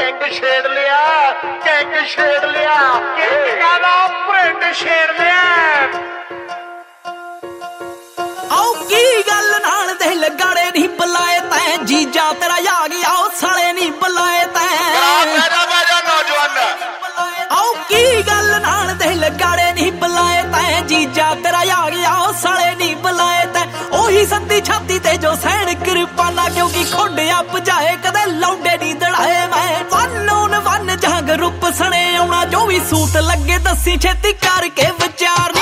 King ਛੇੜ ਲਿਆ, king ਛੇੜ ਲਿਆ, ਕਿੰਗਾਂ ਦਾ ਪ੍ਰਿੰਟ ਛੇੜ ਲਿਆ। ਆਓ ਕੀ ਗੱਲ ਨਾਲ ਦੇ ਲਗਾੜੇ ਨਹੀਂ ਬੁਲਾਏ ਤੈਂ, ਜੀਜਾ ਤੇਰਾ ਆ ਗਿਆ ਉਹ ਸਾਲੇ ਨਹੀਂ ਬੁਲਾਏ ਤੈਂ। ਆਓ ਕੀ ਗੱਲ ਨਾਲ ਦੇ ਲਗਾੜੇ ਨਹੀਂ ਬੁਲਾਏ ਤੈਂ, ਜੀਜਾ ਤੇਰਾ ਆ ਗਿਆ ਉਹ ਸਾਲੇ ਨਹੀਂ ਬੁਲਾਏ ਤੈਂ। ਉਹੀ ਸੰਦੀ ਛਾਤੀ ਤੇ ਜੋ ਸੈਣ ਕਿਰਪਾਨਾ, ਕਿਉਂਕਿ ਖੋਡਿਆ ਭਜਾਏ ਕਦੇ ਲੌਂਡੇ ਨਹੀਂ ਦੜਾਏ ਮੈਂ। ਵਨ ਜੰਗ ਰੂਪ ਸਣੇ ਆਉਣਾ, ਜੋ ਵੀ ਸੂਤ ਲੱਗੇ ਦੱਸੀ ਛੇਤੀ ਕਰਕੇ ਵਿਚਾਰ